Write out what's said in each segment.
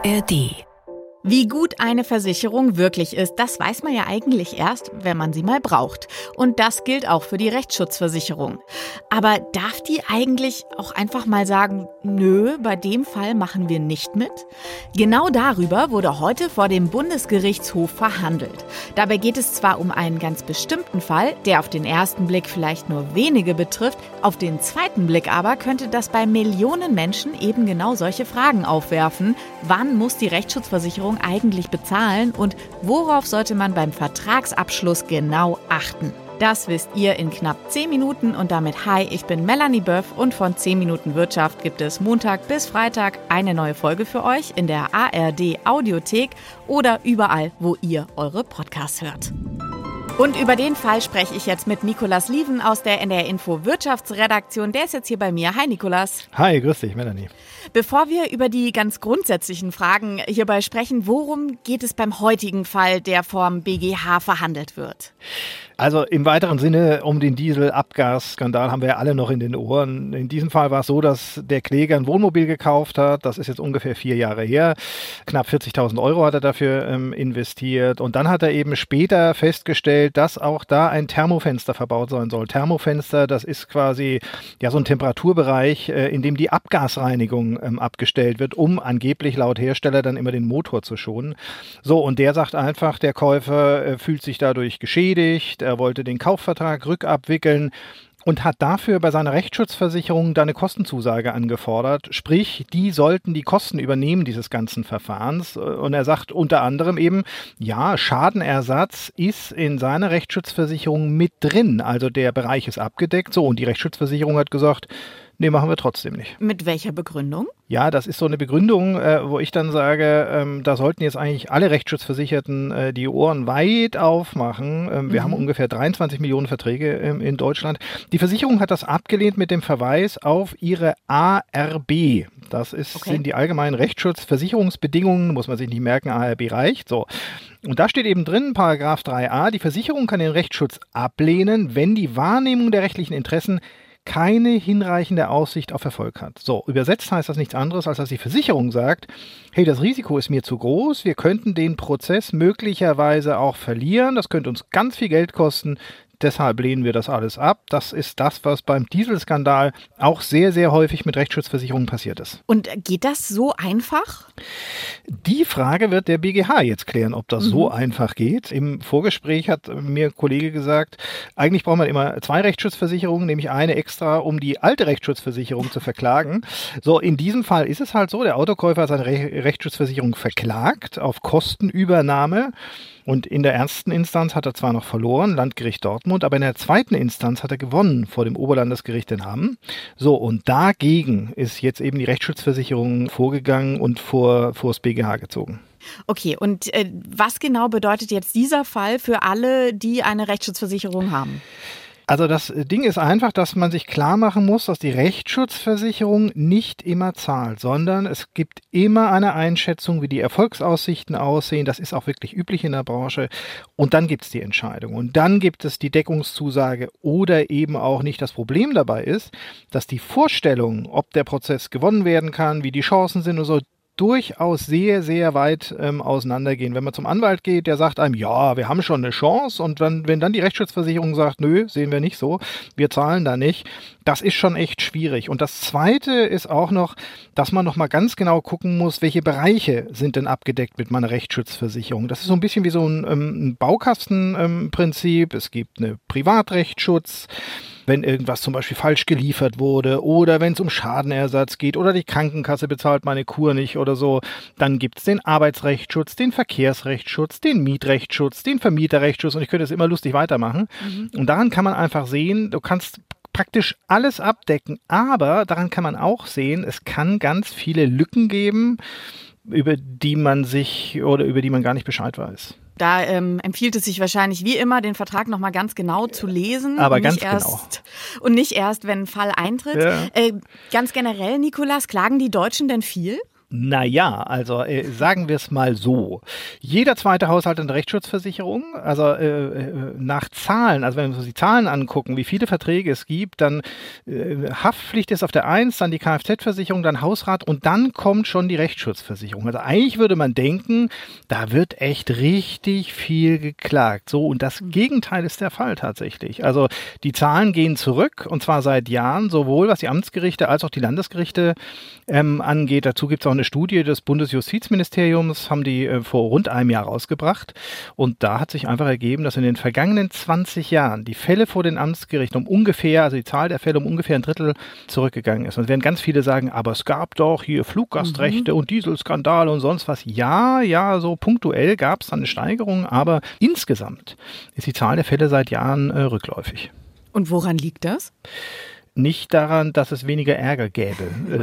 ARD. Wie gut eine Versicherung wirklich ist, das weiß man ja eigentlich erst, wenn man sie mal braucht. Und das gilt auch für die Rechtsschutzversicherung. Aber darf die eigentlich auch einfach mal sagen, nö, bei dem Fall machen wir nicht mit? Genau darüber wurde heute vor dem Bundesgerichtshof verhandelt. Dabei geht es zwar um einen ganz bestimmten Fall, der auf den ersten Blick vielleicht nur wenige betrifft, auf den zweiten Blick aber könnte das bei Millionen Menschen eben genau solche Fragen aufwerfen. Wann muss die Rechtsschutzversicherung eigentlich bezahlen und worauf sollte man beim Vertragsabschluss genau achten? Das wisst ihr in knapp 10 Minuten und damit hi, ich bin Melanie Böff und von 10 Minuten Wirtschaft gibt es Montag bis Freitag eine neue Folge für euch in der ARD Audiothek oder überall, wo ihr eure Podcasts hört. Und über den Fall spreche ich jetzt mit Nikolas Lieven aus der NDR Info Wirtschaftsredaktion. Der ist jetzt hier bei mir. Hi Nikolas. Hi, grüß dich Melanie. Bevor wir über die ganz grundsätzlichen Fragen hierbei sprechen, worum geht es beim heutigen Fall, der vom BGH verhandelt wird? Also im weiteren Sinne um den Dieselabgasskandal haben wir ja alle noch in den Ohren. In diesem Fall war es so, dass der Kläger ein Wohnmobil gekauft hat. Das ist jetzt ungefähr 4 Jahre her. Knapp 40.000 Euro hat er dafür investiert. Und dann hat er eben später festgestellt, dass auch da ein Thermofenster verbaut sein soll. Thermofenster, das ist quasi ja so ein Temperaturbereich, in dem die Abgasreinigung abgestellt wird, um angeblich laut Hersteller dann immer den Motor zu schonen. So, und der sagt einfach, der Käufer fühlt sich dadurch geschädigt. Er wollte den Kaufvertrag rückabwickeln und hat dafür bei seiner Rechtsschutzversicherung da eine Kostenzusage angefordert. Sprich, die sollten die Kosten übernehmen dieses ganzen Verfahrens. Und er sagt unter anderem eben, ja, Schadenersatz ist in seiner Rechtsschutzversicherung mit drin. Also der Bereich ist abgedeckt. So, und die Rechtsschutzversicherung hat gesagt, nee, machen wir trotzdem nicht. Mit welcher Begründung? Ja, das ist so eine Begründung, wo ich dann sage, da sollten jetzt eigentlich alle Rechtsschutzversicherten die Ohren weit aufmachen. Wir haben ungefähr 23 Millionen Verträge in Deutschland. Die Versicherung hat das abgelehnt mit dem Verweis auf ihre ARB. Das sind die allgemeinen Rechtsschutzversicherungsbedingungen, muss man sich nicht merken, ARB reicht. So. Und da steht eben drin, Paragraph 3a, die Versicherung kann den Rechtsschutz ablehnen, wenn die Wahrnehmung der rechtlichen Interessen keine hinreichende Aussicht auf Erfolg hat. So, übersetzt heißt das nichts anderes, als dass die Versicherung sagt, hey, das Risiko ist mir zu groß, wir könnten den Prozess möglicherweise auch verlieren, das könnte uns ganz viel Geld kosten, deshalb lehnen wir das alles ab. Das ist das, was beim Dieselskandal auch sehr, sehr häufig mit Rechtsschutzversicherungen passiert ist. Und geht das so einfach? Die Frage wird der BGH jetzt klären, ob das so einfach geht. Im Vorgespräch hat mir ein Kollege gesagt, eigentlich braucht man immer 2 Rechtsschutzversicherungen, nämlich eine extra, um die alte Rechtsschutzversicherung zu verklagen. So, in diesem Fall ist es halt so, der Autokäufer hat seine Rechtsschutzversicherung verklagt auf Kostenübernahme. Und in der ersten Instanz hat er zwar noch verloren, Landgericht Dortmund, aber in der zweiten Instanz hat er gewonnen vor dem Oberlandesgericht in Hamm. So, und dagegen ist jetzt eben die Rechtsschutzversicherung vorgegangen und vor das BGH gezogen. Okay, und was genau bedeutet jetzt dieser Fall für alle, die eine Rechtsschutzversicherung haben? Also das Ding ist einfach, dass man sich klar machen muss, dass die Rechtsschutzversicherung nicht immer zahlt, sondern es gibt immer eine Einschätzung, wie die Erfolgsaussichten aussehen. Das ist auch wirklich üblich in der Branche. Und dann gibt es die Entscheidung. Und dann gibt es die Deckungszusage oder eben auch nicht. Das Problem dabei ist, dass die Vorstellung, ob der Prozess gewonnen werden kann, wie die Chancen sind und so, durchaus sehr, sehr weit auseinandergehen. Wenn man zum Anwalt geht, der sagt einem, ja, wir haben schon eine Chance und wenn dann die Rechtsschutzversicherung sagt, nö, sehen wir nicht so, wir zahlen da nicht, das ist schon echt schwierig. Und das Zweite ist auch noch, dass man noch mal ganz genau gucken muss, welche Bereiche sind denn abgedeckt mit meiner Rechtsschutzversicherung. Das ist so ein bisschen wie so ein Baukastenprinzip. Es gibt eine Privatrechtsschutz, wenn irgendwas zum Beispiel falsch geliefert wurde oder wenn es um Schadenersatz geht oder die Krankenkasse bezahlt meine Kur nicht oder so, dann gibt es den Arbeitsrechtsschutz, den Verkehrsrechtsschutz, den Mietrechtsschutz, den Vermieterrechtsschutz und ich könnte es immer lustig weitermachen. Und daran kann man einfach sehen, du kannst praktisch alles abdecken, aber daran kann man auch sehen, es kann ganz viele Lücken geben, über die man gar nicht Bescheid weiß. Da empfiehlt es sich wahrscheinlich wie immer, den Vertrag nochmal ganz genau zu lesen. Aber ganz genau. Und nicht erst, wenn ein Fall eintritt. Ja. Ganz generell, Nikolas, klagen die Deutschen denn viel? Naja, also sagen wir es mal so. Jeder zweite Haushalt hat eine Rechtsschutzversicherung. Also nach Zahlen, also wenn wir uns die Zahlen angucken, wie viele Verträge es gibt, dann Haftpflicht ist auf der 1, dann die Kfz-Versicherung, dann Hausrat und dann kommt schon die Rechtsschutzversicherung. Also eigentlich würde man denken, da wird echt richtig viel geklagt. So, und das Gegenteil ist der Fall tatsächlich. Also die Zahlen gehen zurück und zwar seit Jahren, sowohl was die Amtsgerichte als auch die Landesgerichte angeht. Dazu gibt es auch eine Studie des Bundesjustizministeriums, haben die vor rund einem Jahr rausgebracht. Und da hat sich einfach ergeben, dass in den vergangenen 20 Jahren die Fälle vor den Amtsgerichten also die Zahl der Fälle um ungefähr ein Drittel zurückgegangen ist. Und werden ganz viele sagen, aber es gab doch hier Fluggastrechte und Dieselskandale und sonst was. Ja, so punktuell gab es dann eine Steigerung, aber insgesamt ist die Zahl der Fälle seit Jahren rückläufig. Und woran liegt das? Nicht daran, dass es weniger Ärger gäbe.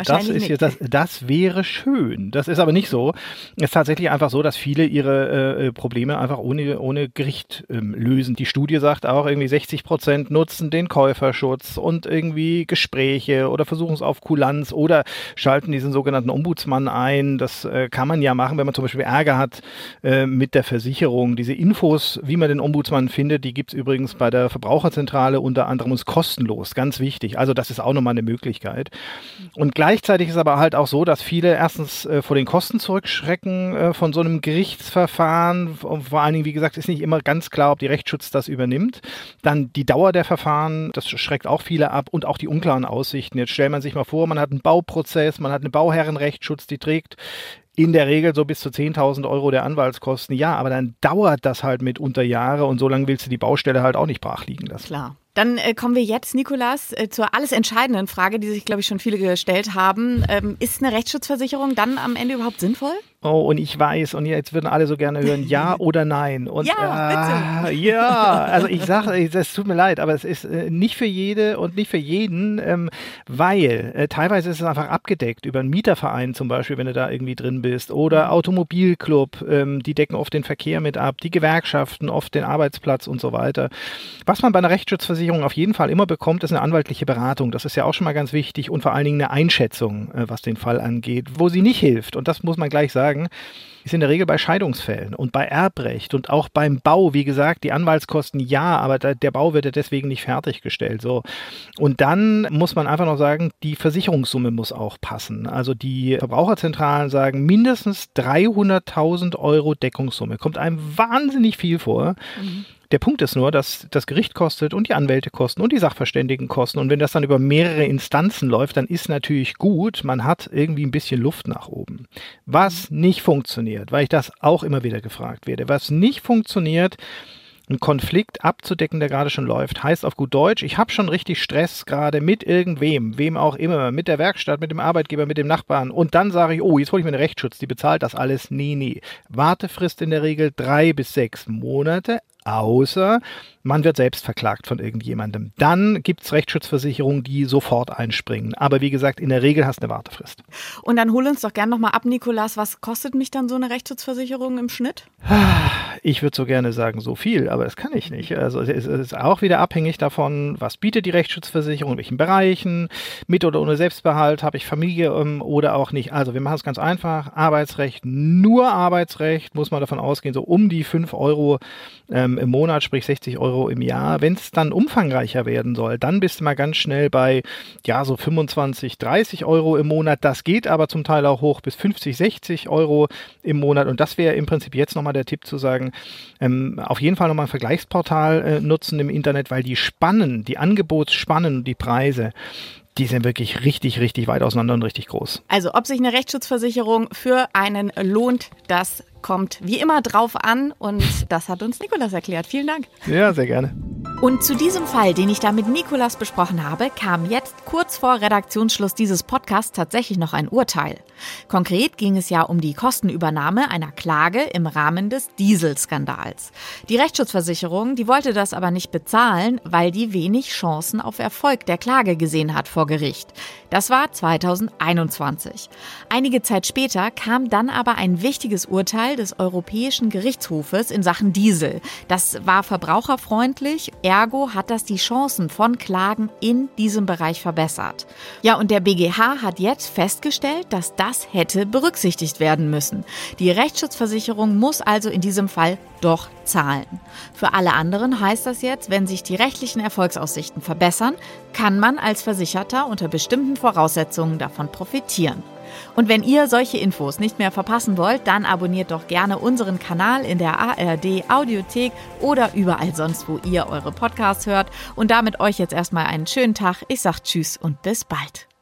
Das wäre schön. Das ist aber nicht so. Es ist tatsächlich einfach so, dass viele ihre Probleme einfach ohne Gericht lösen. Die Studie sagt auch, irgendwie 60% nutzen den Käuferschutz und irgendwie Gespräche oder versuchen es auf Kulanz oder schalten diesen sogenannten Ombudsmann ein. Das kann man ja machen, wenn man zum Beispiel Ärger hat mit der Versicherung. Diese Infos, wie man den Ombudsmann findet, die gibt es übrigens bei der Verbraucherzentrale unter anderem und ist kostenlos. Ganz wichtig. Also das ist auch nochmal eine Möglichkeit. Und gleichzeitig ist aber halt auch so, dass viele erstens vor den Kosten zurückschrecken von so einem Gerichtsverfahren. Und vor allen Dingen, wie gesagt, ist nicht immer ganz klar, ob die Rechtsschutz das übernimmt. Dann die Dauer der Verfahren, das schreckt auch viele ab und auch die unklaren Aussichten. Jetzt stellt man sich mal vor, man hat einen Bauprozess, man hat eine Bauherrenrechtsschutz, die trägt in der Regel so bis zu 10.000 Euro der Anwaltskosten. Ja, aber dann dauert das halt mitunter Jahre und so lange willst du die Baustelle halt auch nicht brach liegen lassen. Klar. Dann kommen wir jetzt, Nicolas, zur alles entscheidenden Frage, die sich, glaube ich, schon viele gestellt haben. Ist eine Rechtsschutzversicherung dann am Ende überhaupt sinnvoll? Oh, und ich weiß, und jetzt würden alle so gerne hören, ja oder nein. Und, ja, bitte. Ja, also ich sage, es tut mir leid, aber es ist nicht für jede und nicht für jeden, weil teilweise ist es einfach abgedeckt über einen Mieterverein zum Beispiel, wenn du da irgendwie drin bist, oder Automobilclub, die decken oft den Verkehr mit ab, die Gewerkschaften oft den Arbeitsplatz und so weiter. Was man bei einer Rechtsschutzversicherung auf jeden Fall immer bekommt, ist eine anwaltliche Beratung. Das ist ja auch schon mal ganz wichtig und vor allen Dingen eine Einschätzung, was den Fall angeht, wo sie nicht hilft. Und das muss man gleich sagen, ist in der Regel bei Scheidungsfällen und bei Erbrecht und auch beim Bau, wie gesagt, die Anwaltskosten ja, aber der Bau wird ja deswegen nicht fertiggestellt. So. Und dann muss man einfach noch sagen, die Versicherungssumme muss auch passen. Also die Verbraucherzentralen sagen mindestens 300.000 Euro Deckungssumme. Kommt einem wahnsinnig viel vor. Der Punkt ist nur, dass das Gericht kostet und die Anwälte kosten und die Sachverständigen kosten. Und wenn das dann über mehrere Instanzen läuft, dann ist natürlich gut, man hat irgendwie ein bisschen Luft nach oben. Was nicht funktioniert, weil ich das auch immer wieder gefragt werde, was nicht funktioniert, einen Konflikt abzudecken, der gerade schon läuft, heißt auf gut Deutsch, ich habe schon richtig Stress gerade mit irgendwem, wem auch immer, mit der Werkstatt, mit dem Arbeitgeber, mit dem Nachbarn und dann sage ich, oh, jetzt hole ich mir einen Rechtsschutz, die bezahlt das alles. Nee. Wartefrist in der Regel 3 bis 6 Monate, außer man wird selbst verklagt von irgendjemandem. Dann gibt es Rechtsschutzversicherungen, die sofort einspringen. Aber wie gesagt, in der Regel hast du eine Wartefrist. Und dann hol uns doch gerne nochmal ab, Nicolas. Was kostet mich dann so eine Rechtsschutzversicherung im Schnitt? Ich würde so gerne sagen, so viel, aber das kann ich nicht. Also es ist auch wieder abhängig davon, was bietet die Rechtsschutzversicherung, in welchen Bereichen, mit oder ohne Selbstbehalt, habe ich Familie oder auch nicht. Also wir machen es ganz einfach. Arbeitsrecht, nur Arbeitsrecht, muss man davon ausgehen, so um die 5 Euro im Monat, sprich 60 Euro im Jahr. Wenn es dann umfangreicher werden soll, dann bist du mal ganz schnell bei so 25, 30 Euro im Monat. Das geht aber zum Teil auch hoch bis 50, 60 Euro im Monat. Und das wäre im Prinzip jetzt nochmal der Tipp zu sagen, auf jeden Fall nochmal ein Vergleichsportal nutzen im Internet, weil die Angebotsspannen und die Preise, die sind wirklich richtig, richtig weit auseinander und richtig groß. Also ob sich eine Rechtsschutzversicherung für einen lohnt, das kommt wie immer drauf an und das hat uns Nicolas erklärt. Vielen Dank. Ja, sehr gerne. Und zu diesem Fall, den ich da mit Nicolas besprochen habe, kam jetzt kurz vor Redaktionsschluss dieses Podcasts tatsächlich noch ein Urteil. Konkret ging es ja um die Kostenübernahme einer Klage im Rahmen des Dieselskandals. Die Rechtsschutzversicherung, die wollte das aber nicht bezahlen, weil die wenig Chancen auf Erfolg der Klage gesehen hat vor Gericht. Das war 2021. Einige Zeit später kam dann aber ein wichtiges Urteil des Europäischen Gerichtshofes in Sachen Diesel. Das war verbraucherfreundlich, ergo hat das die Chancen von Klagen in diesem Bereich verbessert. Ja, und der BGH hat jetzt festgestellt, dass das hätte berücksichtigt werden müssen. Die Rechtsschutzversicherung muss also in diesem Fall doch zahlen. Für alle anderen heißt das jetzt, wenn sich die rechtlichen Erfolgsaussichten verbessern, kann man als Versicherter unter bestimmten Voraussetzungen davon profitieren. Und wenn ihr solche Infos nicht mehr verpassen wollt, dann abonniert doch gerne unseren Kanal in der ARD Audiothek oder überall sonst, wo ihr eure Podcasts hört. Und damit euch jetzt erstmal einen schönen Tag. Ich sag Tschüss und bis bald.